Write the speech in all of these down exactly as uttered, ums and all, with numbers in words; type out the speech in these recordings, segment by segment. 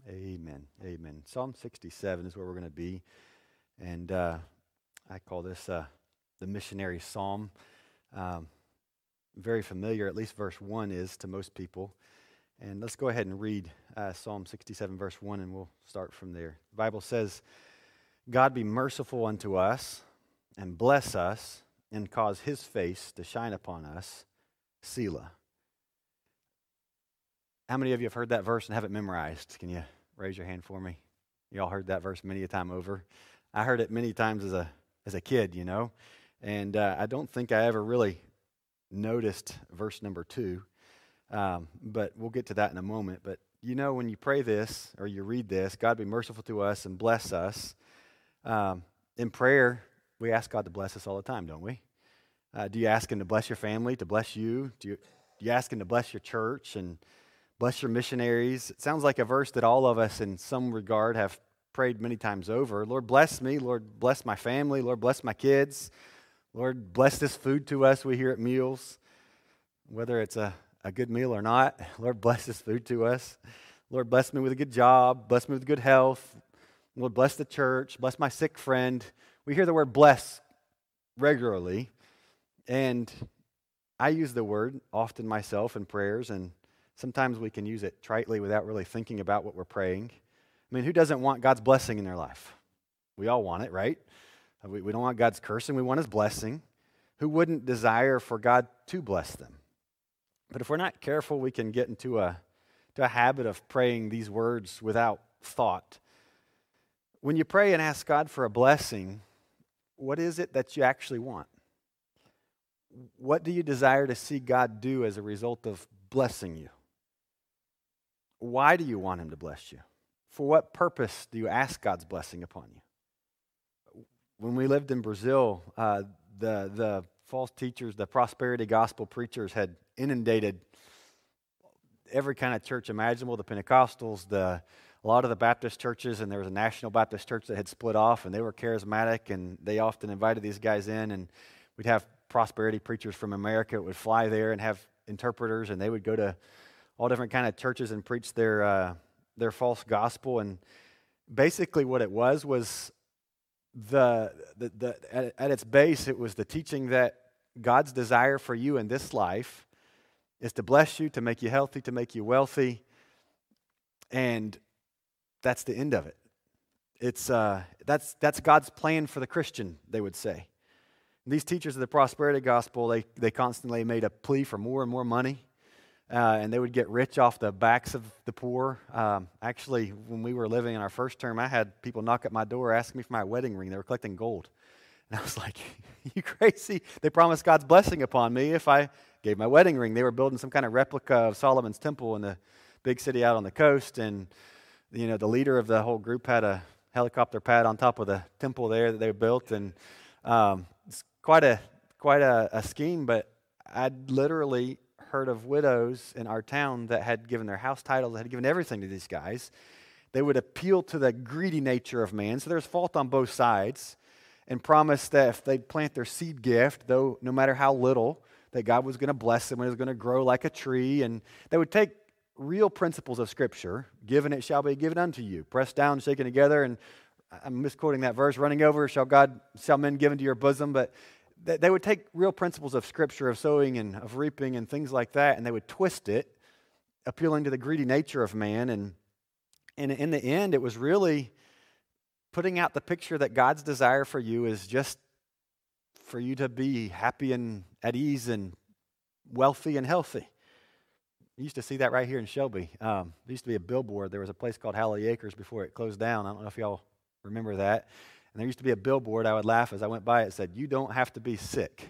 Amen. Amen. Psalm sixty-seven is where we're going to be. And uh, I call this uh, the missionary psalm. Um, very familiar, at least verse one is to most people. And let's go ahead and read uh, Psalm sixty-seven, verse one, and we'll start from there. The Bible says, God be merciful unto us, and bless us, and cause his face to shine upon us. Selah. How many of you have heard that verse and have it memorized? Can you raise your hand for me? You all heard that verse many a time over. I heard it many times as a as a kid, you know, and uh, I don't think I ever really noticed verse number two, um, but we'll get to that in a moment. But you know, when you pray this or you read this, God be merciful to us and bless us. Um, in prayer, we ask God to bless us all the time, don't we? Uh, do you ask Him to bless your family, to bless you? Do you, do you ask Him to bless your church and bless your missionaries? It sounds like a verse that all of us in some regard have prayed many times over. Lord, bless me. Lord, bless my family. Lord, bless my kids. Lord, bless this food to us we hear at meals, whether it's a, a good meal or not. Lord, bless this food to us. Lord, bless me with a good job. Bless me with good health. Lord, bless the church. Bless my sick friend. We hear the word bless regularly, and I use the word often myself in prayers, and sometimes we can use it tritely without really thinking about what we're praying. I mean, who doesn't want God's blessing in their life? We all want it, right? We, we don't want God's cursing. We want His blessing. Who wouldn't desire for God to bless them? But if we're not careful, we can get into a, to a habit of praying these words without thought. When you pray and ask God for a blessing, what is it that you actually want? What do you desire to see God do as a result of blessing you? Why do you want Him to bless you? For what purpose do you ask God's blessing upon you? When we lived in Brazil, uh, the, the false teachers, the prosperity gospel preachers had inundated every kind of church imaginable, the Pentecostals, the, a lot of the Baptist churches, and there was a National Baptist church that had split off, and they were charismatic, and they often invited these guys in, and we'd have prosperity preachers from America that would fly there and have interpreters, and they would go to all different kind of churches and preach their uh, their false gospel. And basically what it was was the, the, the at, at its base, it was the teaching that God's desire for you in this life is to bless you, to make you healthy, to make you wealthy, and that's the end of it. It's uh, that's that's God's plan for the Christian, they would say. These teachers of the prosperity gospel, they, they constantly made a plea for more and more money, uh, and they would get rich off the backs of the poor. Um, actually, when we were living in our first term, I had people knock at my door asking me for my wedding ring. They were collecting gold. And I was like, you crazy? They promised God's blessing upon me if I gave my wedding ring. They were building some kind of replica of Solomon's temple in the big city out on the coast, and you know, the leader of the whole group had a helicopter pad on top of the temple there that they built, and um, it's quite a quite a, a scheme. But I'd literally heard of widows in our town that had given their house titles, had given everything to these guys. They would appeal to the greedy nature of man, so there's fault on both sides, and promise that if they'd plant their seed gift, though no matter how little, that God was going to bless them and it was going to grow like a tree. And they would take real principles of Scripture, given it shall be given unto you, pressed down, shaken together, and I'm misquoting that verse, running over, shall God, shall men give into your bosom, but they, they would take real principles of Scripture, of sowing and of reaping and things like that, and they would twist it, appealing to the greedy nature of man, and, and in the end, it was really putting out the picture that God's desire for you is just for you to be happy and at ease and wealthy and healthy. You used to see that right here in Shelby. Um, there used to be a billboard. There was a place called Halley Acres before it closed down. I don't know if y'all remember that. And there used to be a billboard. I would laugh as I went by. It said, "You don't have to be sick."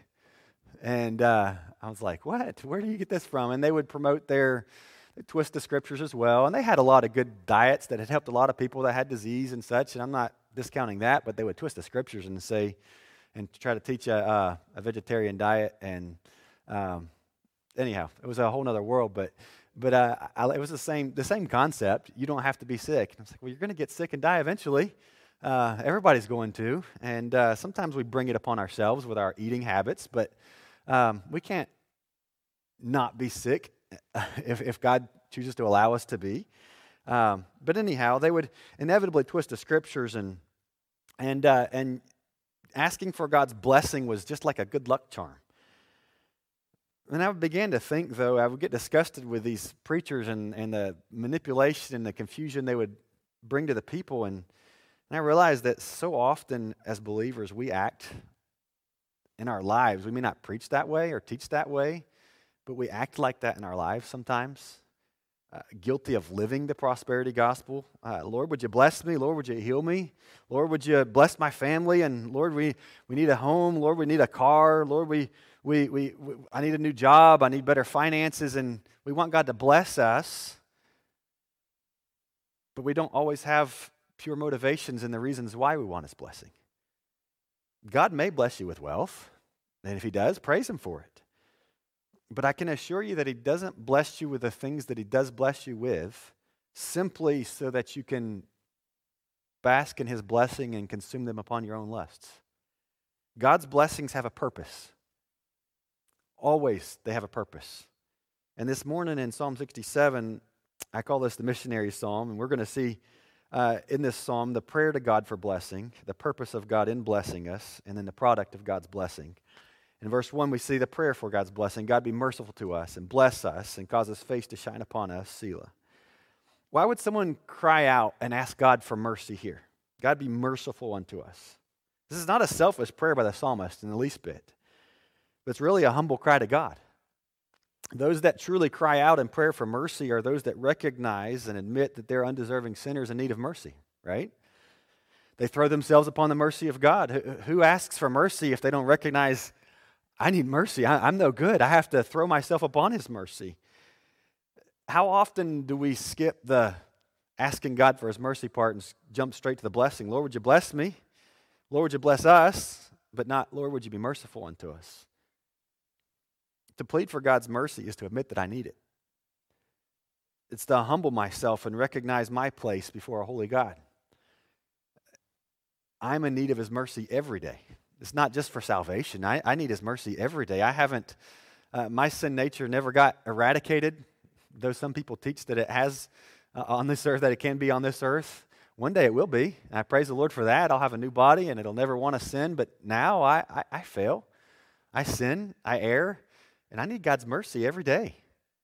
And uh, I was like, what? Where do you get this from? And they would promote their, they twist the Scriptures as well. And they had a lot of good diets that had helped a lot of people that had disease and such. And I'm not discounting that, but they would twist the Scriptures and say, and try to teach a, uh, a vegetarian diet. And um, anyhow, it was a whole other world. But but uh, I, it was the same the same concept. You don't have to be sick. And I was like, well, you're going to get sick and die eventually. Uh, everybody's going to, and uh, sometimes we bring it upon ourselves with our eating habits, but um, we can't not be sick if, if God chooses to allow us to be. Um, but anyhow, they would inevitably twist the scriptures, and and uh, and asking for God's blessing was just like a good luck charm. And I began to think, though, I would get disgusted with these preachers and, and the manipulation and the confusion they would bring to the people. And, and I realized that so often as believers, we act in our lives. We may not preach that way or teach that way, but we act like that in our lives sometimes. Uh, guilty of living the prosperity gospel. Uh, Lord, would you bless me? Lord, would you heal me? Lord, would you bless my family? And Lord, we, we need a home. Lord, we need a car. Lord, we, we, we, we I need a new job. I need better finances. And we want God to bless us. But we don't always have pure motivations and the reasons why we want His blessing. God may bless you with wealth. And if He does, praise Him for it. But I can assure you that He doesn't bless you with the things that He does bless you with simply so that you can bask in His blessing and consume them upon your own lusts. God's blessings have a purpose. Always they have a purpose. And this morning in Psalm sixty-seven, I call this the missionary psalm, and we're going to see uh, in this psalm the prayer to God for blessing, the purpose of God in blessing us, and then the product of God's blessing. In verse one, we see the prayer for God's blessing. God be merciful to us and bless us and cause His face to shine upon us, Selah. Why would someone cry out and ask God for mercy here? God be merciful unto us. This is not a selfish prayer by the psalmist in the least bit, but it's really a humble cry to God. Those that truly cry out in prayer for mercy are those that recognize and admit that they're undeserving sinners in need of mercy, right? They throw themselves upon the mercy of God. Who asks for mercy if they don't recognize, I need mercy. I, I'm no good. I have to throw myself upon His mercy. How often do we skip the asking God for His mercy part and jump straight to the blessing? Lord, would you bless me? Lord, would you bless us? But not, Lord, would you be merciful unto us? To plead for God's mercy is to admit that I need it. It's to humble myself and recognize my place before a holy God. I'm in need of His mercy every day. It's not just for salvation. I, I need His mercy every day. I haven't, uh, my sin nature never got eradicated, though some people teach that it has uh, on this earth, that it can be on this earth. One day it will be. And I praise the Lord for that. I'll have a new body and it'll never want to sin. But now I, I, I fail. I sin. I err. And I need God's mercy every day.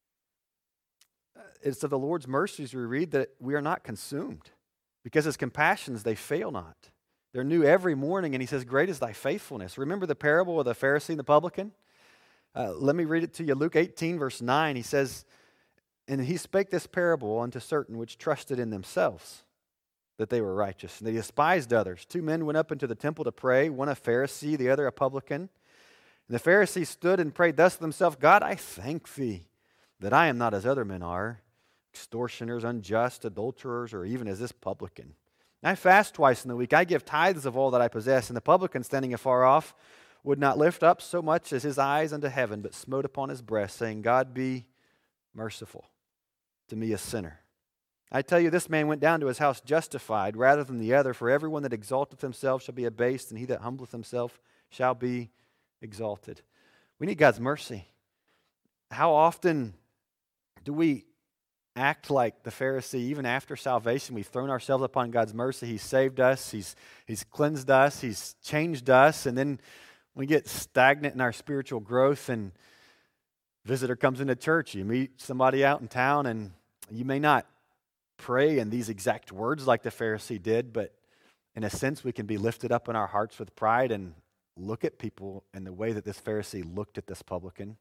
It's of the Lord's mercies we read that we are not consumed, because His compassions, they fail not. They're new every morning, and He says, great is thy faithfulness. Remember the parable of the Pharisee and the publican? Uh, let me read it to you. Luke eighteen, verse nine, He says, and He spake this parable unto certain which trusted in themselves that they were righteous, and they despised others. Two men went up into the temple to pray, one a Pharisee, the other a publican. And the Pharisee stood and prayed thus to himself, God, I thank Thee that I am not as other men are, extortioners, unjust, adulterers, or even as this publican. I fast twice in the week. I give tithes of all that I possess. And the publican, standing afar off, would not lift up so much as his eyes unto heaven, but smote upon his breast, saying, God be merciful to me, a sinner. I tell you, this man went down to his house justified rather than the other. For everyone that exalteth himself shall be abased, and he that humbleth himself shall be exalted. We need God's mercy. How often do we act like the Pharisee? Even after salvation, we've thrown ourselves upon God's mercy. He's saved us. He's, he's cleansed us. He's changed us. And then we get stagnant in our spiritual growth, and visitor comes into church. You meet somebody out in town, and you may not pray in these exact words like the Pharisee did, but in a sense, we can be lifted up in our hearts with pride and look at people in the way that this Pharisee looked at this publican.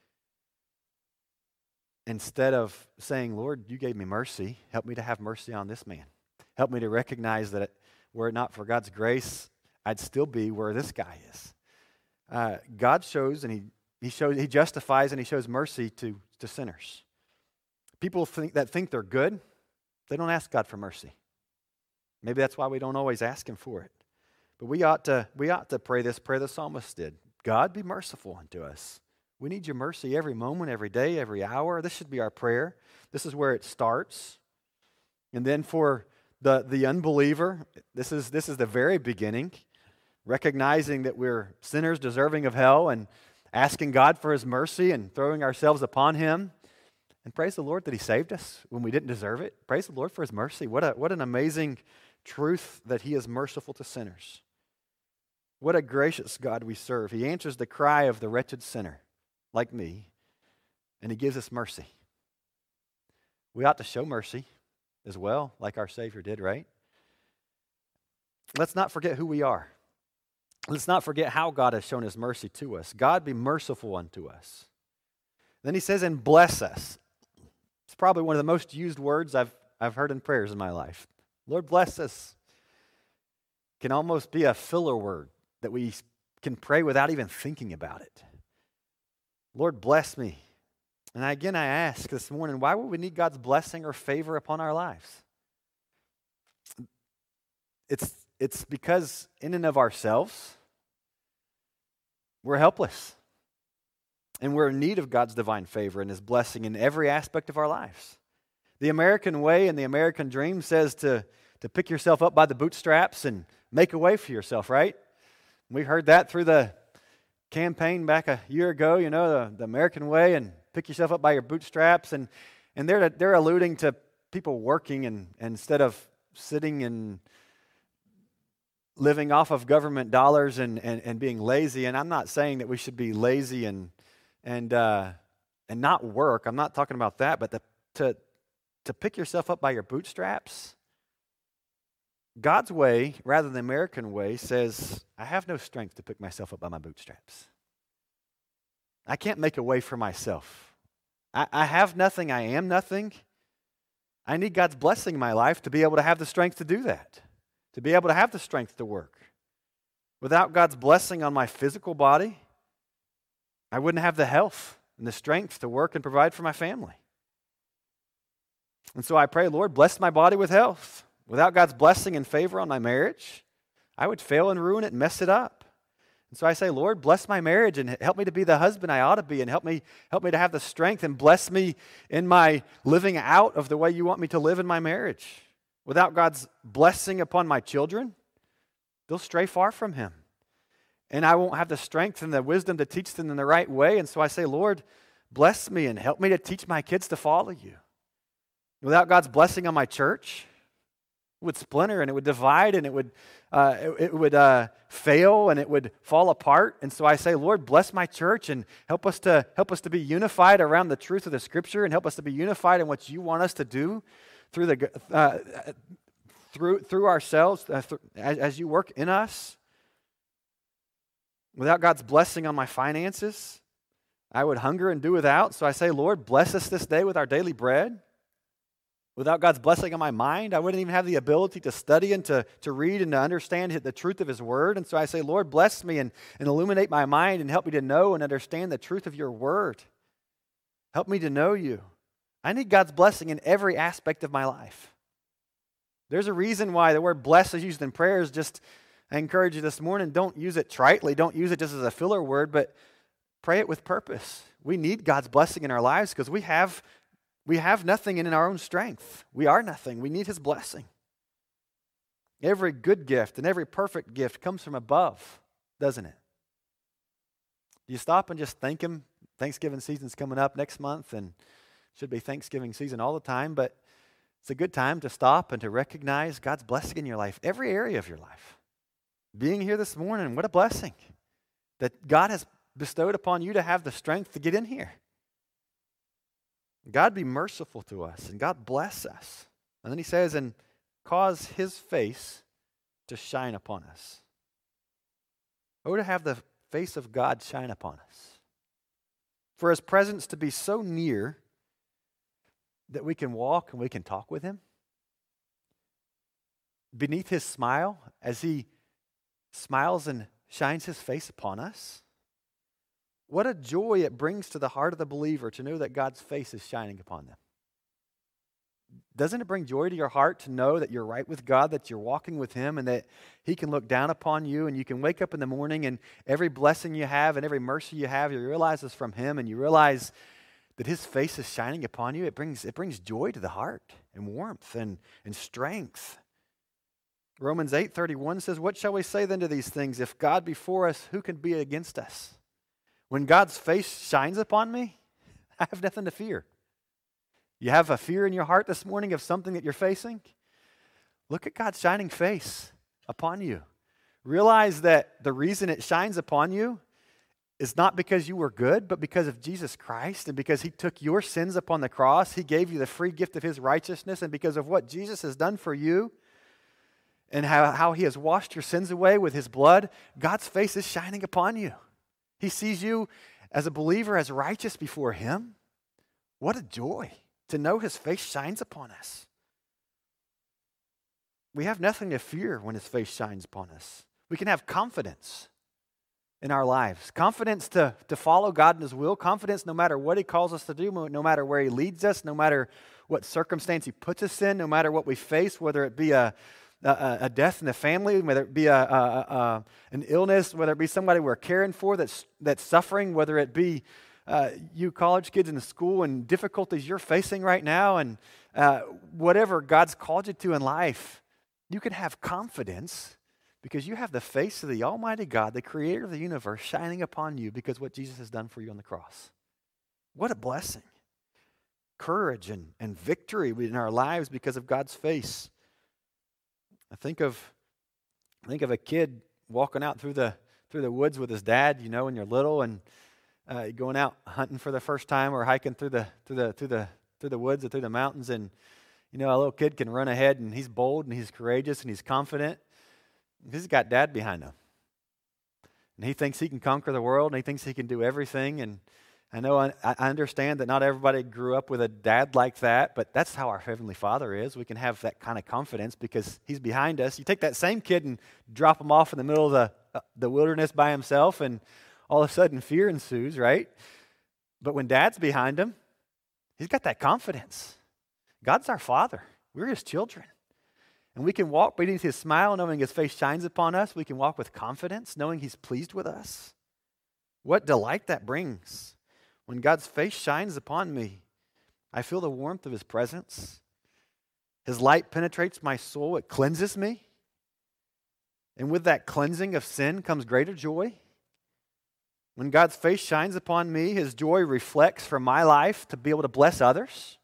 Instead of saying, Lord, you gave me mercy, help me to have mercy on this man. Help me to recognize that were it not for God's grace, I'd still be where this guy is. Uh, God shows and he, he shows he justifies and He shows mercy to, to sinners. People think that think they're good, they don't ask God for mercy. Maybe that's why we don't always ask Him for it. But we ought to we ought to pray this prayer the psalmist did. God, be merciful unto us. We need your mercy every moment, every day, every hour. This should be our prayer. This is where it starts. And then for the, the unbeliever, this is this is the very beginning, recognizing that we're sinners deserving of hell and asking God for His mercy and throwing ourselves upon Him. And praise the Lord that he saved us when we didn't deserve it. Praise the Lord for his mercy. What a, what an amazing truth that he is merciful to sinners. What a gracious God we serve. He answers the cry of the wretched sinner like me, and he gives us mercy. We ought to show mercy as well, like our Savior did, right? Let's not forget who we are. Let's not forget how God has shown his mercy to us. God be merciful unto us. Then he says, and bless us. It's probably one of the most used words I've, I've heard in prayers in my life. Lord, bless us. Can almost be a filler word that we can pray without even thinking about it. Lord, bless me. And again, I ask this morning, why would we need God's blessing or favor upon our lives? It's, it's because in and of ourselves, we're helpless. And we're in need of God's divine favor and his blessing in every aspect of our lives. The American way and the American dream says to, to pick yourself up by the bootstraps and make a way for yourself, right? We heard that through the campaign back a year ago, you know, the, the American way, and pick yourself up by your bootstraps. And, and they're, they're alluding to people working and, and instead of sitting and living off of government dollars and, and, and being lazy. And I'm not saying that we should be lazy and and uh, and not work. I'm not talking about that, but the, to to pick yourself up by your bootstraps. God's way, rather than the American way, says, I have no strength to pick myself up by my bootstraps. I can't make a way for myself. I, I have nothing. I am nothing. I need God's blessing in my life to be able to have the strength to do that, to be able to have the strength to work. Without God's blessing on my physical body, I wouldn't have the health and the strength to work and provide for my family. And so I pray, Lord, bless my body with health. Without God's blessing and favor on my marriage, I would fail and ruin it and mess it up. And so I say, Lord, bless my marriage and help me to be the husband I ought to be, and help me, help me to have the strength, and bless me in my living out of the way you want me to live in my marriage. Without God's blessing upon my children, they'll stray far from him. And I won't have the strength and the wisdom to teach them in the right way. And so I say, Lord, bless me and help me to teach my kids to follow you. Without God's blessing on my church, it would splinter and it would divide and it would uh, it, it would uh, fail and it would fall apart. And so I say, Lord, bless my church and help us to help us to be unified around the truth of the Scripture, and help us to be unified in what you want us to do through the uh, through through ourselves uh, th- as, as you work in us. Without God's blessing on my finances, I would hunger and do without. So I say, Lord, bless us this day with our daily bread. Without God's blessing on my mind, I wouldn't even have the ability to study and to, to read and to understand the truth of his word. And so I say, Lord, bless me and, and illuminate my mind and help me to know and understand the truth of your word. Help me to know you. I need God's blessing in every aspect of my life. There's a reason why the word bless is used in prayers. Just, I encourage you this morning, don't use it tritely. Don't use it just as a filler word, but pray it with purpose. We need God's blessing in our lives because we have We have nothing in our own strength. We are nothing. We need his blessing. Every good gift and every perfect gift comes from above, doesn't it? Do you stop and just thank him? Thanksgiving season's coming up next month, and it should be Thanksgiving season all the time, but it's a good time to stop and to recognize God's blessing in your life, every area of your life. Being here this morning, what a blessing that God has bestowed upon you to have the strength to get in here. God be merciful to us, and God bless us. And then he says, and cause his face to shine upon us. Oh, to have the face of God shine upon us. For his presence to be so near that we can walk and we can talk with him. Beneath his smile, as he smiles and shines his face upon us. What a joy it brings to the heart of the believer to know that God's face is shining upon them. Doesn't it bring joy to your heart to know that you're right with God, that you're walking with him, and that he can look down upon you, and you can wake up in the morning and every blessing you have and every mercy you have, you realize is from him, and you realize that his face is shining upon you? It brings, it brings joy to the heart and warmth and, and strength. Romans eight thirty-one says, what shall we say then to these things? If God be for us, who can be against us? When God's face shines upon me, I have nothing to fear. You have a fear in your heart this morning of something that you're facing? Look at God's shining face upon you. Realize that the reason it shines upon you is not because you were good, but because of Jesus Christ and because he took your sins upon the cross. He gave you the free gift of his righteousness, and because of what Jesus has done for you and how, how he has washed your sins away with his blood, God's face is shining upon you. He sees you as a believer, as righteous before him. What a joy to know his face shines upon us. We have nothing to fear when his face shines upon us. We can have confidence in our lives. Confidence to, to follow God in his will. Confidence no matter what he calls us to do, no matter where he leads us, no matter what circumstance he puts us in, no matter what we face, whether it be a, a, a death in the family, whether it be a, a, a, an illness, whether it be somebody we're caring for that's, that's suffering, whether it be uh, you college kids in the school and difficulties you're facing right now, and uh, whatever God's called you to in life, you can have confidence because you have the face of the Almighty God, the creator of the universe, shining upon you because of what Jesus has done for you on the cross. What a blessing. Courage and, and victory in our lives because of God's face. I think of I think of a kid walking out through the through the woods with his dad, you know, when you're little, and uh, going out hunting for the first time or hiking through the through the through the through the woods or through the mountains, and you know, a little kid can run ahead and he's bold and he's courageous and he's confident. He's got dad behind him. And he thinks he can conquer the world and he thinks he can do everything. And I know I, I understand that not everybody grew up with a dad like that, but that's how our Heavenly Father is. We can have that kind of confidence because he's behind us. You take that same kid and drop him off in the middle of the, uh, the wilderness by himself, and all of a sudden fear ensues, right? But when dad's behind him, he's got that confidence. God's our Father. We're his children. And we can walk beneath his smile, knowing his face shines upon us. We can walk with confidence, knowing he's pleased with us. What delight that brings. When God's face shines upon me, I feel the warmth of his presence. His light penetrates my soul. It cleanses me. And with that cleansing of sin comes greater joy. When God's face shines upon me, his joy reflects from my life to be able to bless others.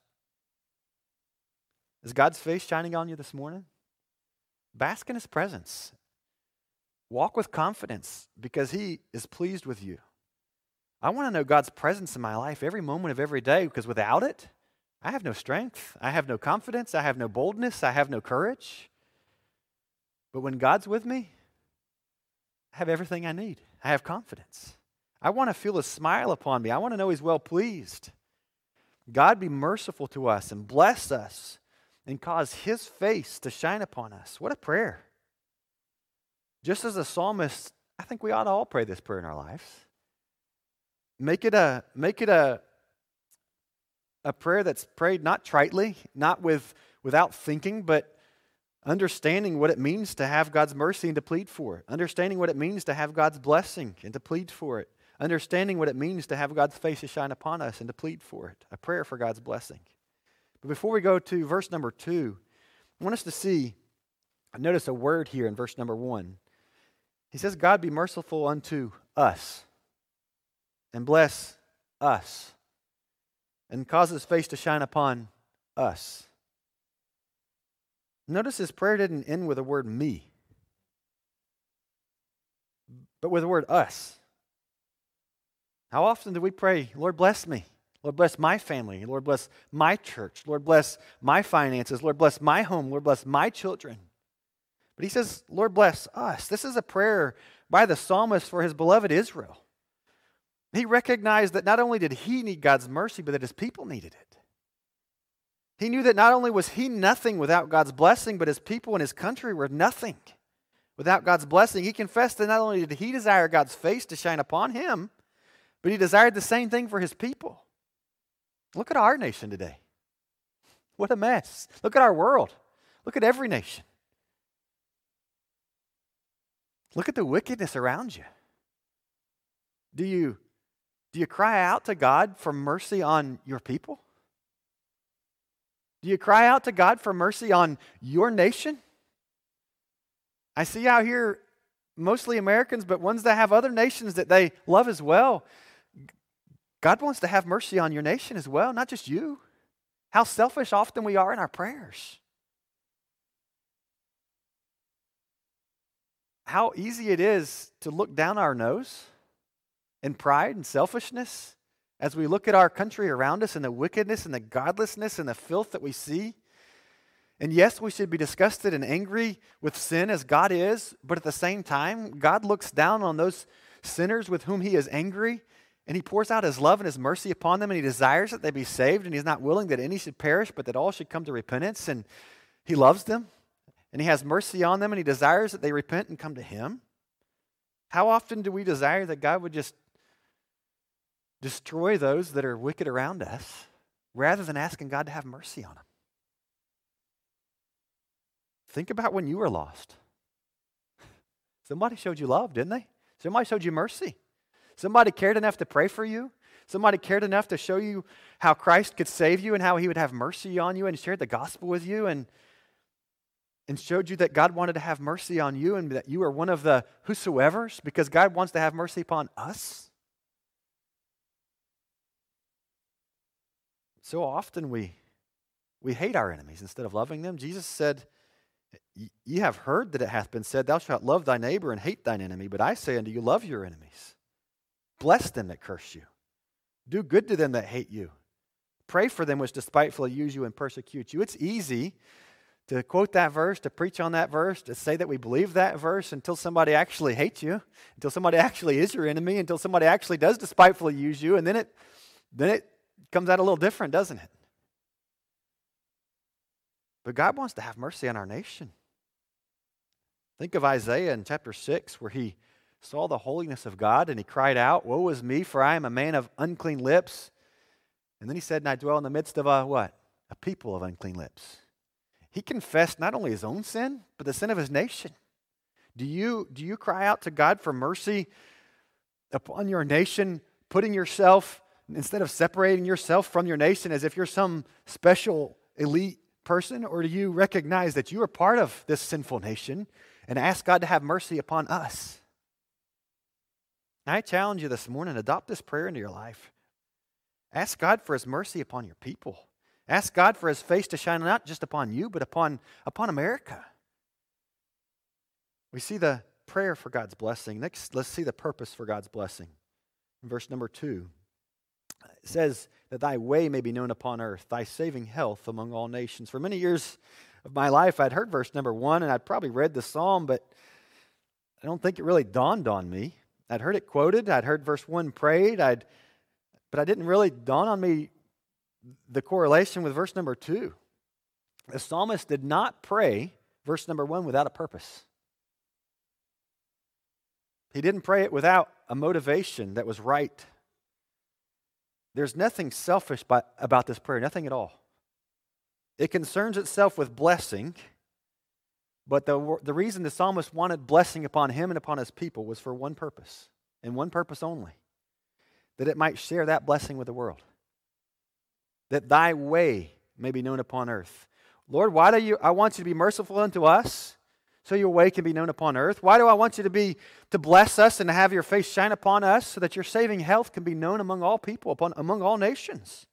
Is God's face shining on you this morning? Bask in his presence. Walk with confidence because he is pleased with you. I want to know God's presence in my life every moment of every day, because without it, I have no strength. I have no confidence. I have no boldness. I have no courage. But when God's with me, I have everything I need. I have confidence. I want to feel his smile upon me. I want to know he's well pleased. God be merciful to us and bless us and cause his face to shine upon us. What a prayer. Just as a psalmist, I think we ought to all pray this prayer in our lives. Make it a, make it a, a prayer that's prayed not tritely, not with, without thinking, but understanding what it means to have God's mercy and to plead for it. Understanding what it means to have God's blessing and to plead for it. Understanding what it means to have God's face to shine upon us and to plead for it. A prayer for God's blessing. But before we go to verse number two, I want us to see, notice a word here in verse number one. He says, God be merciful unto us and bless us and cause his face to shine upon us. Notice his prayer didn't end with the word me, but with the word us. How often do we pray, Lord, bless me? Lord, bless my family. Lord, bless my church. Lord, bless my finances. Lord, bless my home. Lord, bless my children. But he says, Lord, bless us. This is a prayer by the psalmist for his beloved Israel. He recognized that not only did he need God's mercy, but that his people needed it. He knew that not only was he nothing without God's blessing, but his people and his country were nothing without God's blessing. He confessed that not only did he desire God's face to shine upon him, but he desired the same thing for his people. Look at our nation today. What a mess. Look at our world. Look at every nation. Look at the wickedness around you. Do you, do you cry out to God for mercy on your people? Do you cry out to God for mercy on your nation? I see out here mostly Americans, but ones that have other nations that they love as well. God wants to have mercy on your nation as well, not just you. How selfish often we are in our prayers. How easy it is to look down our nose in pride and selfishness as we look at our country around us and the wickedness and the godlessness and the filth that we see. And yes, we should be disgusted and angry with sin as God is, but at the same time, God looks down on those sinners with whom he is angry, and he pours out his love and his mercy upon them, and he desires that they be saved, and he's not willing that any should perish, but that all should come to repentance, and he loves them, and he has mercy on them, and he desires that they repent and come to him. How often do we desire that God would just destroy those that are wicked around us rather than asking God to have mercy on them? Think about when you were lost. Somebody showed you love, didn't they? Somebody showed you mercy. Somebody cared enough to pray for you. Somebody cared enough to show you how Christ could save you and how he would have mercy on you and shared the gospel with you and, and showed you that God wanted to have mercy on you and that you are one of the whosoevers because God wants to have mercy upon us. So often we, we hate our enemies instead of loving them. Jesus said, "Ye have heard that it hath been said, thou shalt love thy neighbor and hate thine enemy. But I say unto you, love your enemies. Bless them that curse you. Do good to them that hate you. Pray for them which despitefully use you and persecute you." It's easy to quote that verse, to preach on that verse, to say that we believe that verse until somebody actually hates you, until somebody actually is your enemy, until somebody actually does despitefully use you, and then it, then it comes out a little different, doesn't it? But God wants to have mercy on our nation. Think of Isaiah in chapter six where he saw the holiness of God and he cried out, "Woe is me, for I am a man of unclean lips." And then he said, "And I dwell in the midst of a what? A people of unclean lips." He confessed not only his own sin, but the sin of his nation. Do you, do you cry out to God for mercy upon your nation, putting yourself, instead of separating yourself from your nation as if you're some special elite person, or do you recognize that you are part of this sinful nation and ask God to have mercy upon us? I challenge you this morning, adopt this prayer into your life. Ask God for his mercy upon your people. Ask God for his face to shine not just upon you, but upon, upon America. We see the prayer for God's blessing. Next, let's see the purpose for God's blessing. In verse number two, it says that thy way may be known upon earth, thy saving health among all nations. For many years of my life, I'd heard verse number one, and I'd probably read the psalm, but I don't think it really dawned on me. I'd heard it quoted, I'd heard verse one prayed, I'd, but I didn't really dawn on me the correlation with verse number two. The psalmist did not pray verse number one without a purpose. He didn't pray it without a motivation that was right. There's nothing selfish by, about this prayer, nothing at all. It concerns itself with blessing, but the, the reason the psalmist wanted blessing upon him and upon his people was for one purpose, and one purpose only, that it might share that blessing with the world. That thy way may be known upon earth. Lord, why do you, I want you to be merciful unto us, so your way can be known upon earth. Why do I want you to be, to bless us and to have your face shine upon us, so that your saving health can be known among all people, upon, among all nations?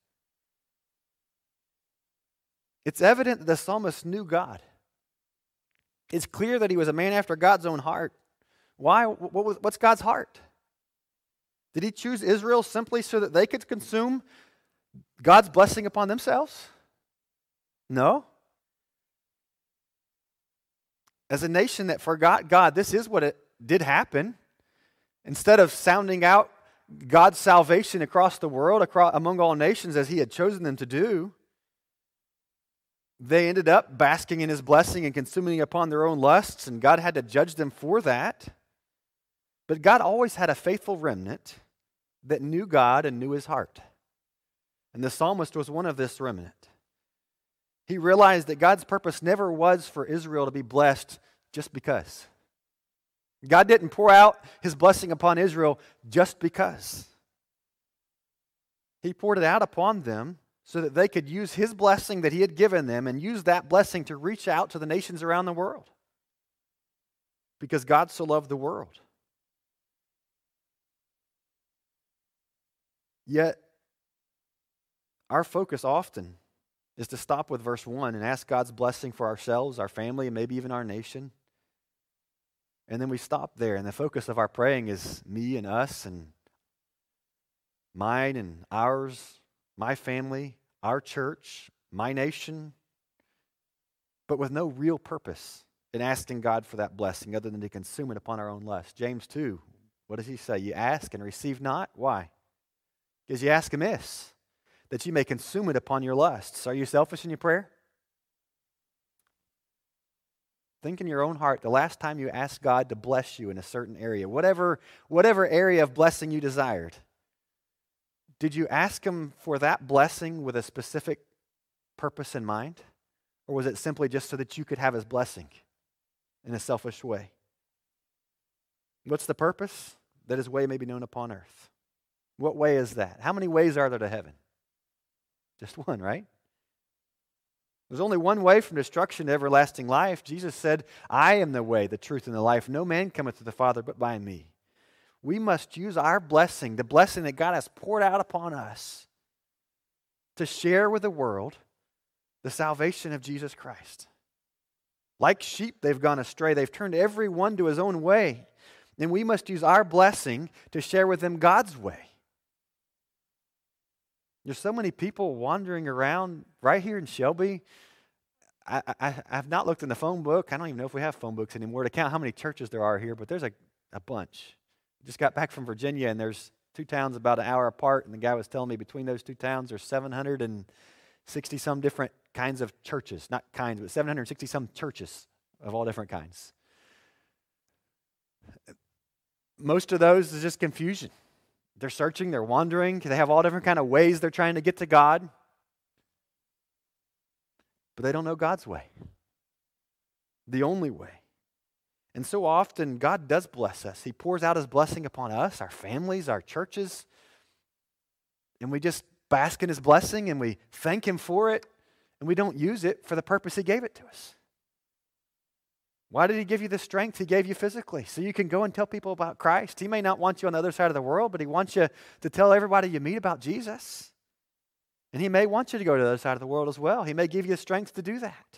It's evident that the psalmist knew God. It's clear that he was a man after God's own heart. Why? What was, what's God's heart? Did he choose Israel simply so that they could consume God's blessing upon themselves? No. As a nation that forgot God, this is what it did happen. Instead of sounding out God's salvation across the world, across, among all nations, as he had chosen them to do, they ended up basking in his blessing and consuming upon their own lusts, and God had to judge them for that. But God always had a faithful remnant that knew God and knew his heart. And the psalmist was one of this remnant. He realized that God's purpose never was for Israel to be blessed just because. God didn't pour out his blessing upon Israel just because. He poured it out upon them so that they could use his blessing that he had given them and use that blessing to reach out to the nations around the world. Because God so loved the world. Yet, our focus often is to stop with verse one and ask God's blessing for ourselves, our family, and maybe even our nation. And then we stop there, and the focus of our praying is me and us and mine and ours, my family, our church, my nation, but with no real purpose in asking God for that blessing other than to consume it upon our own lust. James two, what does he say? You ask and receive not? Why? Because you ask amiss, that you may consume it upon your lusts. Are you selfish in your prayer? Think in your own heart the last time you asked God to bless you in a certain area, whatever, whatever area of blessing you desired. Did you ask Him for that blessing with a specific purpose in mind? Or was it simply just so that you could have His blessing in a selfish way? What's the purpose? That His way may be known upon earth. What way is that? How many ways are there to heaven? Just one, right? There's only one way from destruction to everlasting life. Jesus said, I am the way, the truth, and the life. No man cometh to the Father but by me. We must use our blessing, the blessing that God has poured out upon us, to share with the world the salvation of Jesus Christ. Like sheep, they've gone astray. They've turned every one to his own way. And we must use our blessing to share with them God's way. There's so many people wandering around right here in Shelby. I, I, I've not looked in the phone book. I don't even know if we have phone books anymore to count how many churches there are here, but there's a, a bunch. I just got back from Virginia, and there's two towns about an hour apart, and the guy was telling me between those two towns there's seven hundred sixty some different kinds of churches. Not kinds, but seven hundred sixty some churches of all different kinds. Most of those is just confusion. They're searching, they're wandering, they have all different kind of ways they're trying to get to God. But they don't know God's way. The only way. And so often God does bless us. He pours out His blessing upon us, our families, our churches. And we just bask in His blessing and we thank Him for it. And we don't use it for the purpose He gave it to us. Why did He give you the strength He gave you physically? So you can go and tell people about Christ. He may not want you on the other side of the world, but He wants you to tell everybody you meet about Jesus. And He may want you to go to the other side of the world as well. He may give you the strength to do that.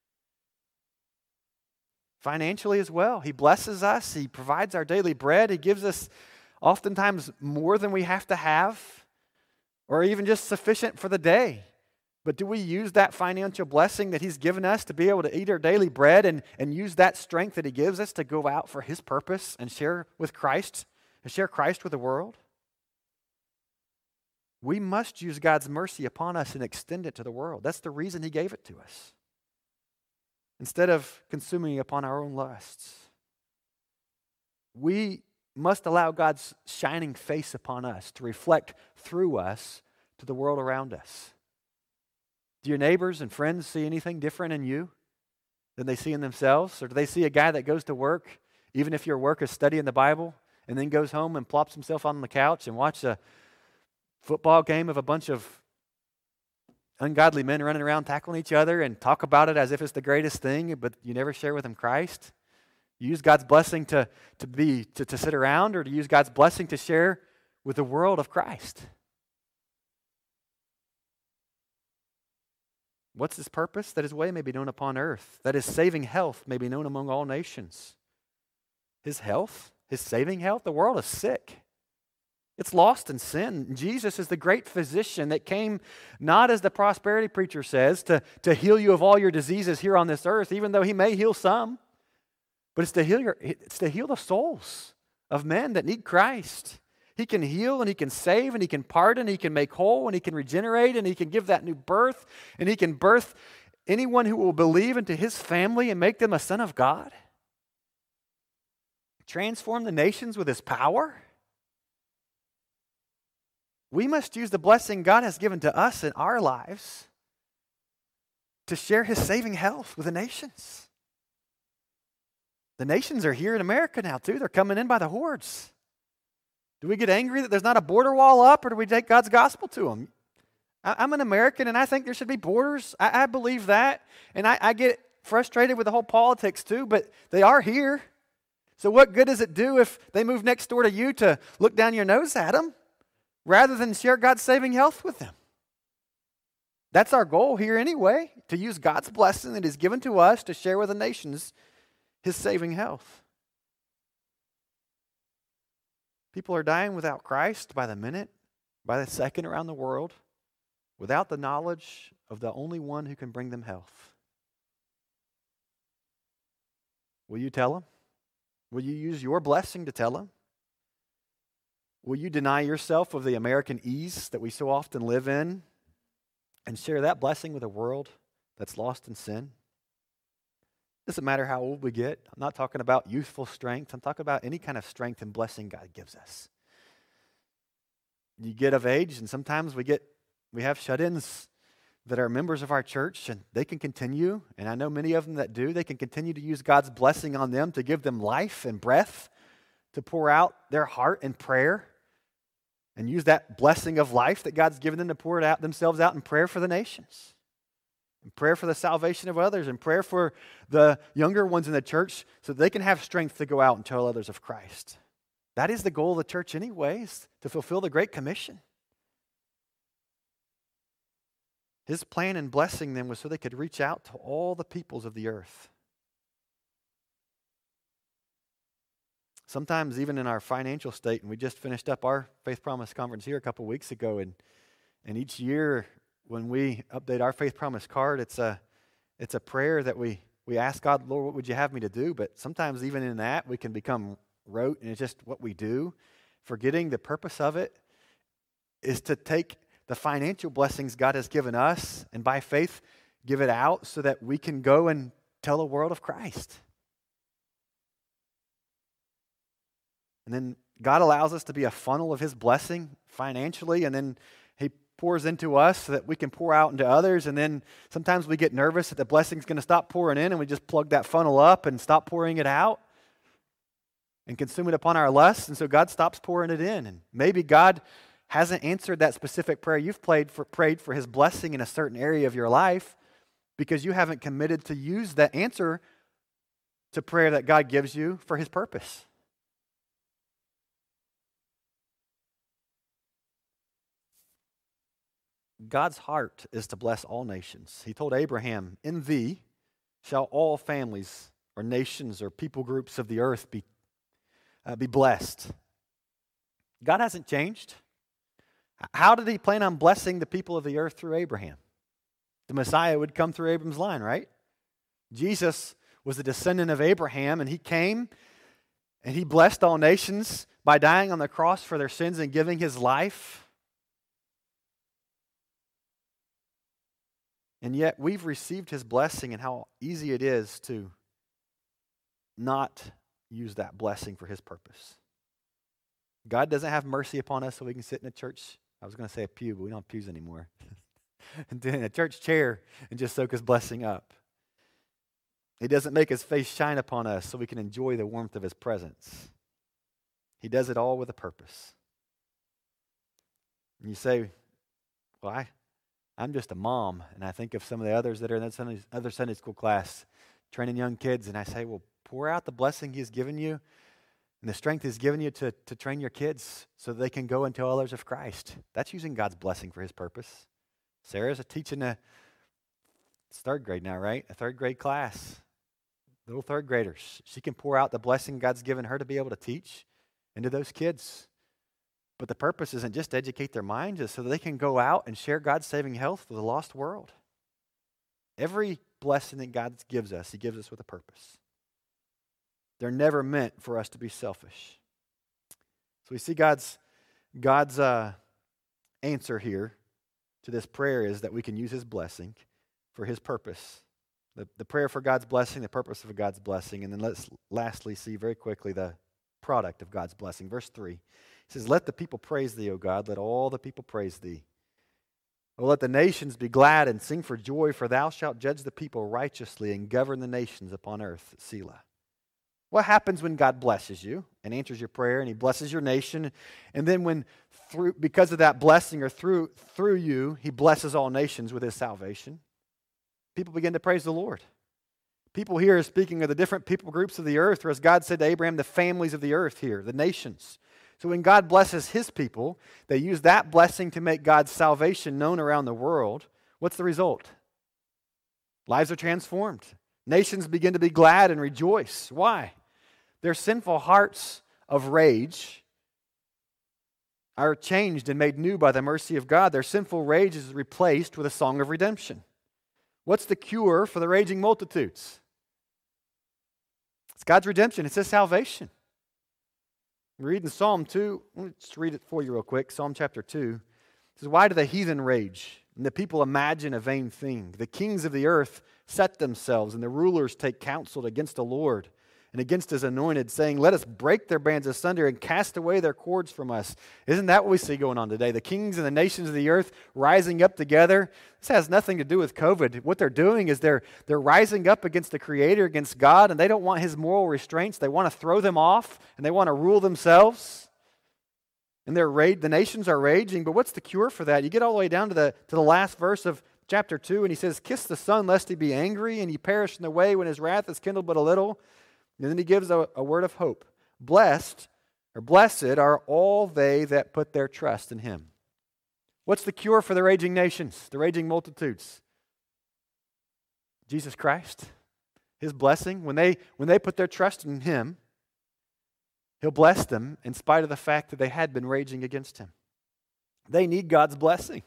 Financially as well. He blesses us. He provides our daily bread. He gives us oftentimes more than we have to have, or even just sufficient for the day. But do we use that financial blessing that He's given us to be able to eat our daily bread and, and use that strength that He gives us to go out for His purpose and share with Christ, and share Christ with the world? We must use God's mercy upon us and extend it to the world. That's the reason He gave it to us. Instead of consuming it upon our own lusts. We must allow God's shining face upon us to reflect through us to the world around us. Do your neighbors and friends see anything different in you than they see in themselves? Or do they see a guy that goes to work, even if your work is studying the Bible, and then goes home and plops himself on the couch and watches a football game of a bunch of ungodly men running around tackling each other and talk about it as if it's the greatest thing, but you never share with them Christ? You use God's blessing to, to, be, to, to sit around, or to use God's blessing to share with the world of Christ? What's His purpose? That His way may be known upon earth, that His saving health may be known among all nations. His health, His saving health, the world is sick. It's lost in sin. Jesus is the great physician that came not, as the prosperity preacher says, to, to heal you of all your diseases here on this earth, even though He may heal some, but it's to heal your, it's to heal the souls of men that need Christ. He can heal, and He can save, and He can pardon, He can make whole, and He can regenerate, and He can give that new birth, and He can birth anyone who will believe into His family and make them a son of God. Transform the nations with His power. We must use the blessing God has given to us in our lives to share His saving health with the nations. The nations are here in America now too. They're coming in by the hordes. Do we get angry that there's not a border wall up, or do we take God's gospel to them? I'm an American, and I think there should be borders. I, I believe that. And I, I get frustrated with the whole politics too, but they are here. So what good does it do if they move next door to you to look down your nose at them rather than share God's saving health with them? That's our goal here anyway, to use God's blessing that is given to us to share with the nations his saving health. People are dying without Christ by the minute, by the second around the world, without the knowledge of the only one who can bring them health. Will you tell them? Will you use your blessing to tell them? Will you deny yourself of the American ease that we so often live in and share that blessing with a world that's lost in sin? Doesn't matter how old we get. I'm not talking about youthful strength. I'm talking about any kind of strength and blessing God gives us. You get of age, and sometimes we get we have shut-ins that are members of our church, and they can continue, and I know many of them that do, they can continue to use God's blessing on them to give them life and breath, to pour out their heart in prayer, and use that blessing of life that God's given them to pour it out themselves out in prayer for the nations, in prayer for the salvation of others, and prayer for the younger ones in the church so that they can have strength to go out and tell others of Christ. That is the goal of the church anyways, to fulfill the Great Commission. His plan in blessing them was so they could reach out to all the peoples of the earth. Sometimes even in our financial state, and we just finished up our Faith Promise conference here a couple weeks ago, and, and each year when we update our Faith Promise card, it's a, it's a prayer that we, we ask God, Lord, what would you have me to do? But sometimes even in that, we can become rote, and it's just what we do, forgetting the purpose of it is to take the financial blessings God has given us, and by faith, give it out so that we can go and tell the world of Christ. And then God allows us to be a funnel of his blessing financially, and then he pours into us so that we can pour out into others. And then sometimes we get nervous that the blessing's going to stop pouring in, and we just plug that funnel up and stop pouring it out and consume it upon our lusts. And so God stops pouring it in. And maybe God hasn't answered that specific prayer you've prayed for, prayed for his blessing in a certain area of your life because you haven't committed to use that answer to prayer that God gives you for his purpose. God's heart is to bless all nations. He told Abraham, in thee shall all families or nations or people groups of the earth be, uh, be blessed. God hasn't changed. How did he plan on blessing the people of the earth through Abraham? The Messiah would come through Abraham's line, right? Jesus was a descendant of Abraham, and he came and he blessed all nations by dying on the cross for their sins and giving his life. And yet we've received his blessing, and how easy it is to not use that blessing for his purpose. God doesn't have mercy upon us so we can sit in a church. I was going to say a pew, but we don't have pews anymore. And in a church chair and just soak his blessing up. He doesn't make his face shine upon us so we can enjoy the warmth of his presence. He does it all with a purpose. And you say, well, I, I'm just a mom. And I think of some of the others that are in that Sunday, other Sunday school class training young kids. And I say, well, pour out the blessing he's given you and the strength he's given you to, to train your kids so that they can go and tell others of Christ. That's using God's blessing for his purpose. Sarah's a teaching a it's third grade now, right? A third grade class. Little third graders. She can pour out the blessing God's given her to be able to teach into those kids. But the purpose isn't just to educate their minds, it's so that they can go out and share God's saving health with a lost world. Every blessing that God gives us, he gives us with a purpose. They're never meant for us to be selfish. So we see God's, God's uh, answer here to this prayer is that we can use his blessing for his purpose. The, the prayer for God's blessing, the purpose of God's blessing. And then let's lastly see very quickly the product of God's blessing. Verse three, it says, let the people praise thee, O God. Let all the people praise thee. O let the nations be glad and sing for joy, for thou shalt judge the people righteously and govern the nations upon earth. Selah. What happens when God blesses you and answers your prayer and he blesses your nation? And then when through because of that blessing or through through you, he blesses all nations with his salvation. People begin to praise the Lord. People here are speaking of the different people groups of the earth, or as God said to Abraham, the families of the earth here, the nations. So when God blesses his people, they use that blessing to make God's salvation known around the world, What's the result? Lives are transformed. Nations begin to be glad and rejoice. Why? Their sinful hearts of rage are changed and made new by the mercy of God. Their sinful rage is replaced with a song of redemption. What's the cure for the raging multitudes? It's God's redemption. It's His salvation. We read in Psalm two, let's read it for you real quick. Psalm chapter two. It says, why do the heathen rage and the people imagine a vain thing? The kings of the earth set themselves and the rulers take counsel against the Lord and against His anointed, saying, let us break their bands asunder and cast away their cords from us. Isn't that what we see going on today? The kings and the nations of the earth rising up together. This has nothing to do with COVID. What they're doing is they're, they're rising up against the Creator, against God, and they don't want His moral restraints. They want to throw them off, and they want to rule themselves. And they're ra- the nations are raging, but what's the cure for that? You get all the way down to the, to the last verse of chapter two, and he says, kiss the Son, lest He be angry, and He perish in the way when His wrath is kindled but a little. And then he gives a, a word of hope. Blessed, or blessed are all they that put their trust in Him. What's the cure for the raging nations, the raging multitudes? Jesus Christ. His blessing. When they, when they put their trust in Him, He'll bless them in spite of the fact that they had been raging against Him. They need God's blessing.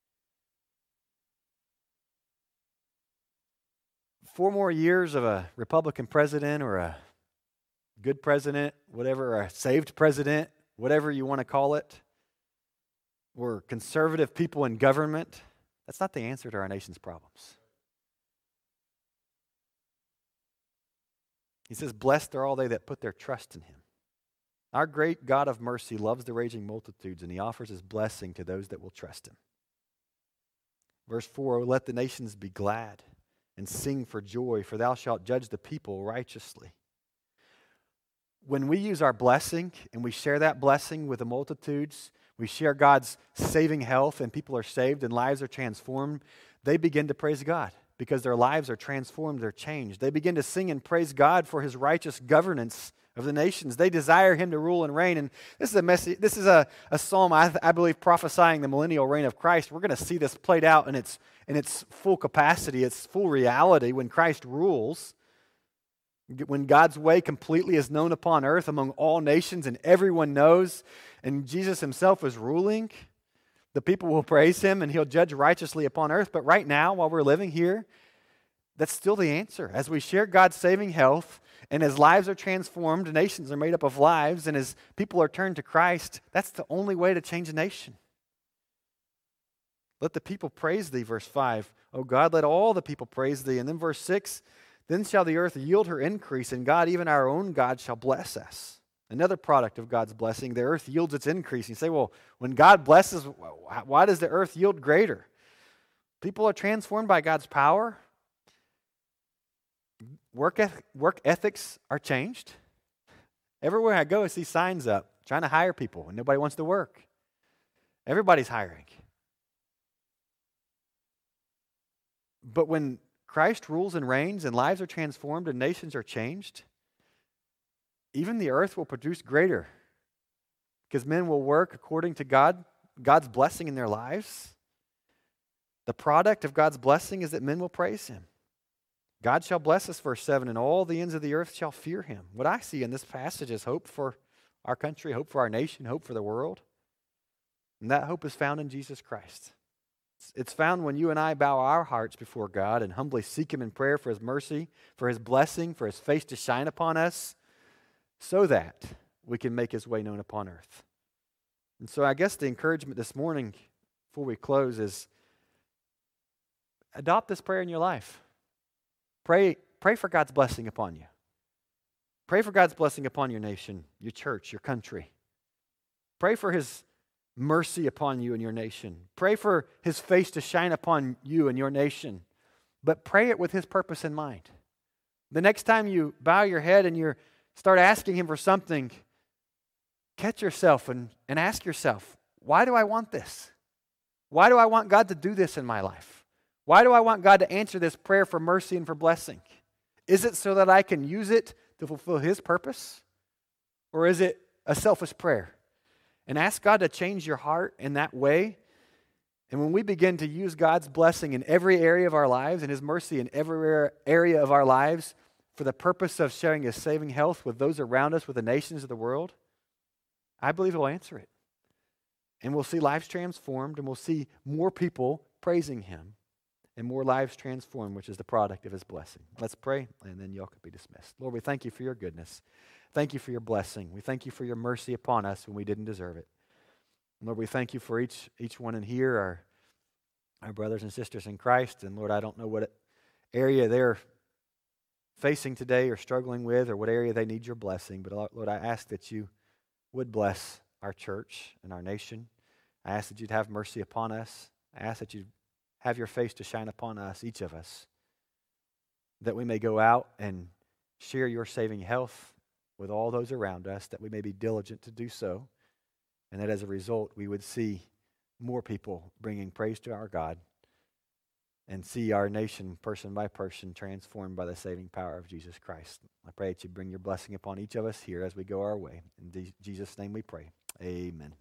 Four more years of a Republican president or a good president, whatever, or a saved president, whatever you want to call it, or conservative people in government, that's not the answer to our nation's problems. He says, blessed are all they that put their trust in Him. Our great God of mercy loves the raging multitudes, and He offers His blessing to those that will trust Him. Verse four, oh, let the nations be glad and sing for joy, for Thou shalt judge the people righteously. When we use our blessing and we share that blessing with the multitudes, we share God's saving health and people are saved and lives are transformed, they begin to praise God because their lives are transformed, they're changed. They begin to sing and praise God for His righteous governance of the nations. They desire Him to rule and reign. And this is a message, this is a, a psalm, I, I believe, prophesying the millennial reign of Christ. We're going to see this played out in its, in its full capacity, its full reality when Christ rules. When God's way completely is known upon earth among all nations and everyone knows, and Jesus Himself is ruling, the people will praise Him and He'll judge righteously upon earth. But right now, while we're living here, that's still the answer. As we share God's saving health, and as lives are transformed, nations are made up of lives, and as people are turned to Christ, that's the only way to change a nation. Let the people praise Thee, verse five. Oh God, let all the people praise Thee. And then verse six, then shall the earth yield her increase, and God, even our own God, shall bless us. Another product of God's blessing, the earth yields its increase. You say, well, when God blesses, why does the earth yield greater? People are transformed by God's power. Work, eth- work ethics are changed. Everywhere I go, I see signs up trying to hire people, and nobody wants to work. Everybody's hiring. But when Christ rules and reigns, and lives are transformed, and nations are changed, even the earth will produce greater, because men will work according to God, God's blessing in their lives. The product of God's blessing is that men will praise Him. God shall bless us, verse seven, and all the ends of the earth shall fear Him. What I see in this passage is hope for our country, hope for our nation, hope for the world. And that hope is found in Jesus Christ. It's found when you and I bow our hearts before God and humbly seek Him in prayer for His mercy, for His blessing, for His face to shine upon us, so that we can make His way known upon earth. And so I guess the encouragement this morning, before we close, is adopt this prayer in your life. Pray, pray for God's blessing upon you. Pray for God's blessing upon your nation, your church, your country. Pray for His mercy upon you and your nation. Pray for His face to shine upon you and your nation. But pray it with His purpose in mind. The next time you bow your head and you start asking Him for something, catch yourself and, and ask yourself, why do I want this? Why do I want God to do this in my life? Why do I want God to answer this prayer for mercy and for blessing? Is it so that I can use it to fulfill His purpose? Or is it a selfish prayer? And ask God to change your heart in that way And when we begin to use God's blessing in every area of our lives and His mercy in every area of our lives for the purpose of sharing His saving health with those around us, with the nations of the world, I believe He'll answer it. And we'll see lives transformed, and we'll see more people praising Him and more lives transformed, which is the product of His blessing. Let's pray, and then y'all can be dismissed. Lord, we thank You for Your goodness. Thank You for Your blessing. We thank You for Your mercy upon us when we didn't deserve it. And Lord, we thank You for each each one in here, our, our brothers and sisters in Christ. And Lord, I don't know what area they're facing today or struggling with, or what area they need Your blessing. But Lord, I ask that You would bless our church and our nation. I ask that You'd have mercy upon us. I ask that You'd have Your face to shine upon us, each of us, that we may go out and share Your saving health with all those around us, that we may be diligent to do so, and that as a result we would see more people bringing praise to our God and see our nation, person by person, transformed by the saving power of Jesus Christ. I pray that You bring Your blessing upon each of us here as we go our way. In Jesus' name we pray. Amen.